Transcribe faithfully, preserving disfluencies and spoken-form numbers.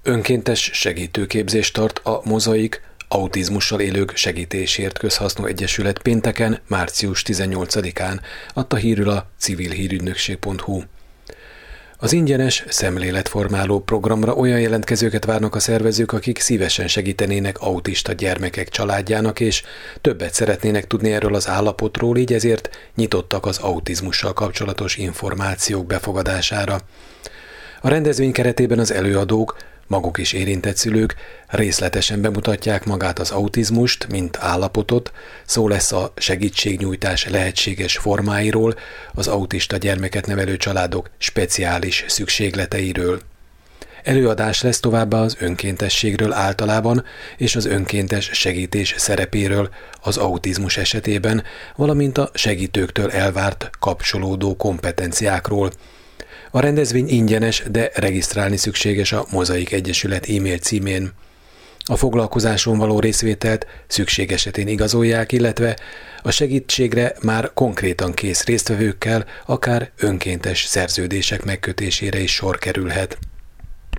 Önkéntes segítőképzést tart a Mozaik Autizmussal élők segítésért közhasznú egyesület pénteken, március tizennyolcadikán, adta hírül a civilhírügynökség pont hu. Az ingyenes szemléletformáló programra olyan jelentkezőket várnak a szervezők, akik szívesen segítenének autista gyermekek családjának, és többet szeretnének tudni erről az állapotról, így ezért nyitottak az autizmussal kapcsolatos információk befogadására. A rendezvény keretében az előadók, maguk is érintett szülők részletesen bemutatják magát az autizmust, mint állapotot, szó lesz a segítségnyújtás lehetséges formáiról, az autista gyermeket nevelő családok speciális szükségleteiről. Előadás lesz továbbá az önkéntességről általában és az önkéntes segítés szerepéről az autizmus esetében, valamint a segítőktől elvárt kapcsolódó kompetenciákról. A rendezvény ingyenes, de regisztrálni szükséges a Mozaik Egyesület e-mail címén. A foglalkozáson való részvételt szükség esetén igazolják, illetve a segítségre már konkrétan kész résztvevőkkel akár önkéntes szerződések megkötésére is sor kerülhet.